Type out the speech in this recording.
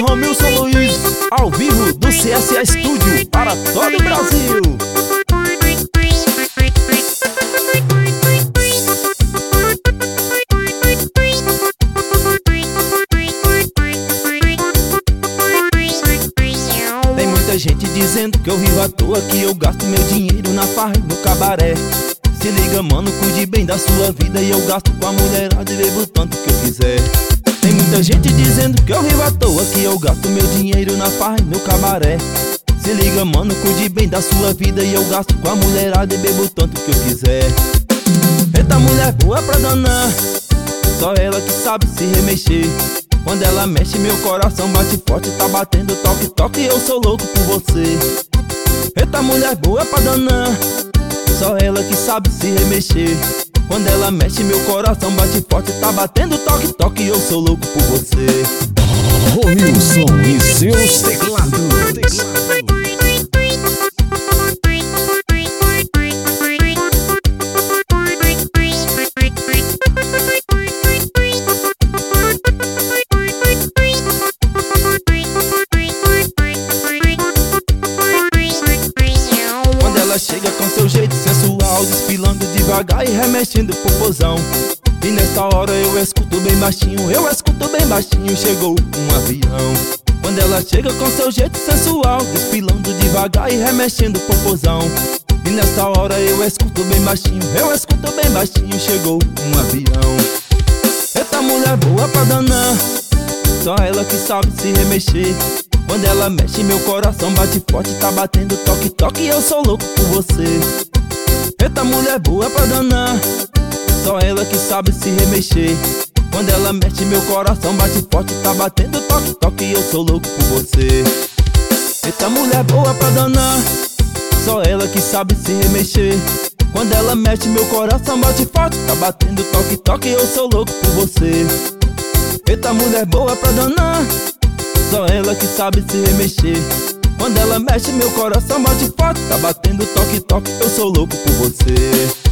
som Wilson Luiz, ao vivo do CSA Studio para todo o Brasil. Tem muita gente dizendo que eu vivo à toa, que eu gasto meu dinheiro na farra e no cabaré. Se liga, mano, cuide bem da sua vida, e eu gasto com a mulherada e bebo tanto que eu quiser. Tem muita gente dizendo que eu vivo à toa, que eu gasto meu dinheiro na farra e no cabaré. Se liga, mano, cuide bem da sua vida, e eu gasto com a mulherada e bebo tanto que eu quiser. Eita, mulher boa pra danar, só ela que sabe se remexer. Quando ela mexe, meu coração bate forte, tá batendo toque, toque, eu sou louco por você. Eita, mulher boa pra danar, só ela que sabe se remexer. Quando ela mexe, meu coração bate forte, tá batendo toque, toque, eu sou louco por você. Wilson e seus teclados. Ela chega com seu jeito sensual, desfilando devagar e remexendo o popozão. E nessa hora eu escuto bem baixinho, eu escuto bem baixinho, chegou um avião. Quando ela chega com seu jeito sensual, desfilando devagar e remexendo o popozão. E nessa hora eu escuto bem baixinho, eu escuto bem baixinho, chegou um avião. Eita, mulher boa pra danar, só ela que sabe se remexer. Quando ela mexe, meu coração bate forte, tá batendo toque, toque, eu sou louco por você. Eita, mulher boa pra danar, só ela que sabe se remexer. Quando ela mexe, meu coração bate forte, tá batendo toque, toque, eu sou louco por você. Eita, mulher boa pra danar, só ela que sabe se remexer. Quando ela mexe, meu coração bate forte, tá batendo toque, toque, eu sou louco por você. Eita, mulher boa pra danar, só ela que sabe se remexer. Quando ela mexe, meu coração bate forte, tá batendo toque, toque, eu sou louco por você.